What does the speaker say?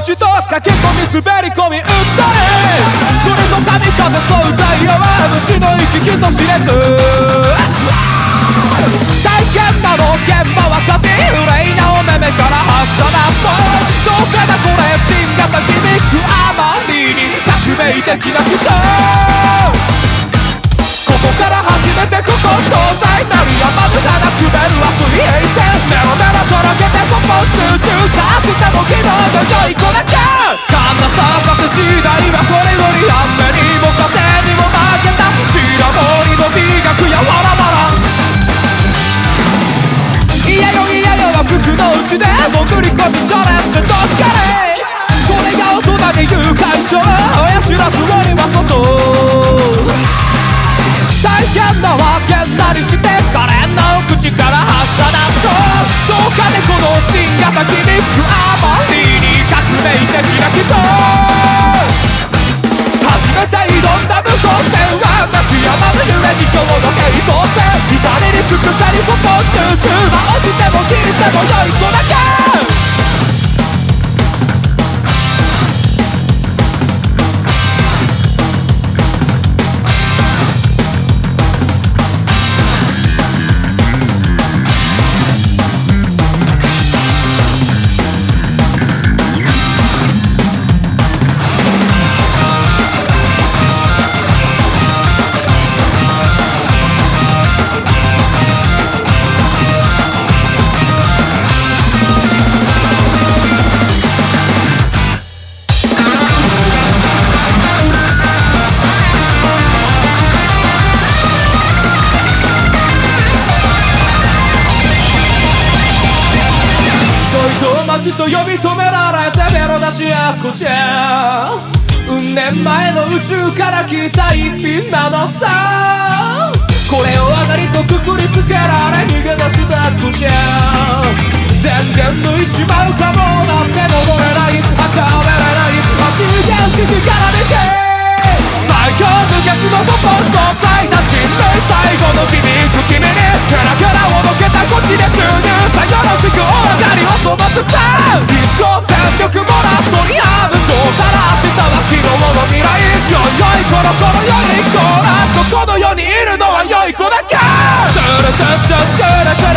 ちと駆け込み滑り込みうっとり来るぞ神風そう歌い合わ虫の息人知れず大変なの現場は火事憂いなお目目から発射だとどうかなこれ新型ギミックあまりに革命的な人ここから初めてここ東西なる山のただくべるは水平線メロメロとろけてポポチューチューさしても昨日の良い子だけカンナサーカス時代はこれより雨にも風にも負けたチラモリの美学やわらわらいやよいやよは服の内で潜り込みチャレンジドッカレこれが大人で誘拐症親知らず鬼は外大変なわけなりして可憐な口から発射だとどうかねこの新型ギミックあまりに革命的な人初めて挑んだ無効線は泣く山の揺れ地上の平行線至れり尽くせりポポチューチュー回しても切っても良い子だけ街と呼び止められてベロ出しやこちゃうん年前の宇宙から来た一品なのさこれを上がりとくくりつけられ逃げ出したこちゃ電源抜いちまうかもなんて戻れない赤べれない街原式から見て最強無欠のポポンと咲いた人類最後のギミック君にキャラキャラをのけたこっちで注入さよろしくお上がりを飛ばすさ一生全力もらっとりやむ今日から明日は昨日の未来よいよいコロコロよいコーラこの世にいるのは良い子だけチュルチュチュチュルチュ